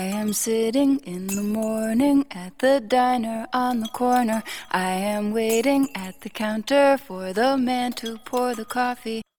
am sitting in the morning at the diner on the corner. I am waiting at the counter for the man to pour the coffee.